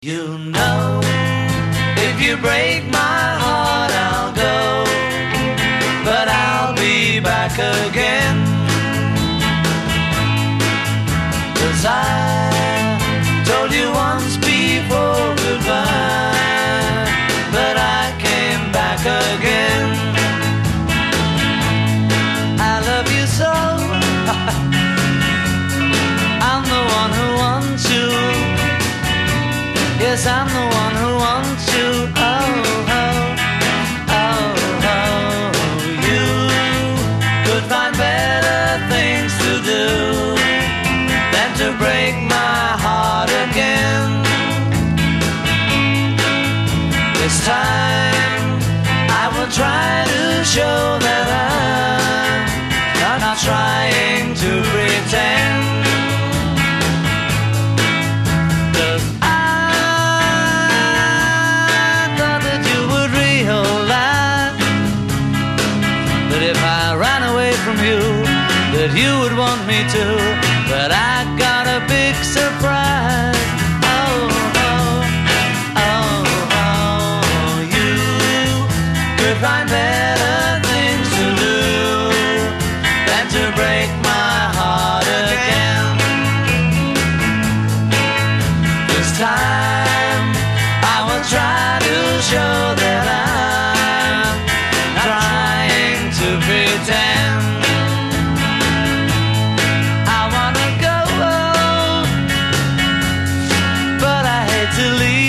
You know, if you break my heart, I'll go, but I'll be back again. 'Cause I told you once before goodbye, but I came back again. I love you so, I'm the one who wants you. Yes, I'm the one who wants you. Oh, oh, oh, oh. You could find better things to do than to break my heart again. This time I will try to show that I'm not trying to pretend. That you would want me to, but I got a big surprise. Oh, oh, oh, oh. You could find better things to do than to break my heart again. This time I will try to show that I'm trying to pretend. To leave.